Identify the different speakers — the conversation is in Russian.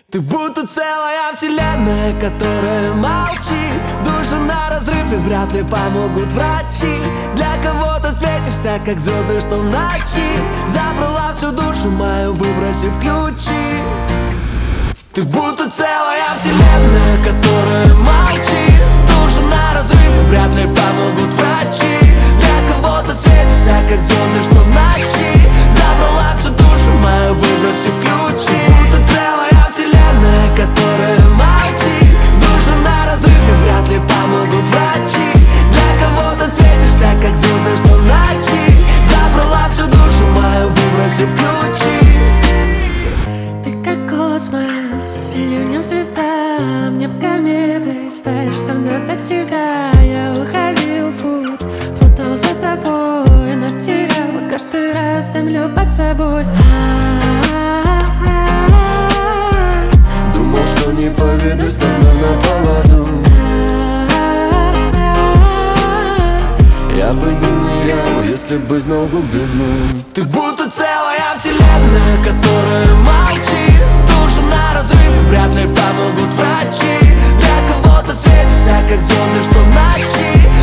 Speaker 1: Ты будто целая вселенная, которая молчит. Души на разрыв и вряд ли помогут врачи. Для кого-то светишься, как звезды, что в ночи. Забрала всю душу мою, выбросив ключи. Ты будто целая вселенная, которая молчит. Души на разрыв и вряд ли помогут врачи. Для кого-то светишься, как звезды, что в ночи. Забрала всю душу мою, выбросив ключи. Будто целая вселенная, которая молчит. Души на разрыв и вряд ли помогут врачи. Для кого-то светишься, как звезды, что в ночи. Забрала всю душу мою, выбросив ключи.
Speaker 2: Ты как космос, ливнем звезда, мне б кометой стать, чтоб достать тебя. Я уходил в путь, плутал за тобой, но терял каждый раз землю под собой.
Speaker 1: Думал, что не поведусь, давно на поводу. Я бы не нырял, если бы знал глубину. Ты будто целая вселенная, которая молчит. Души на разрыв и вряд ли помогут врачи. Для кого-то светишься, как звезды, что в ночи.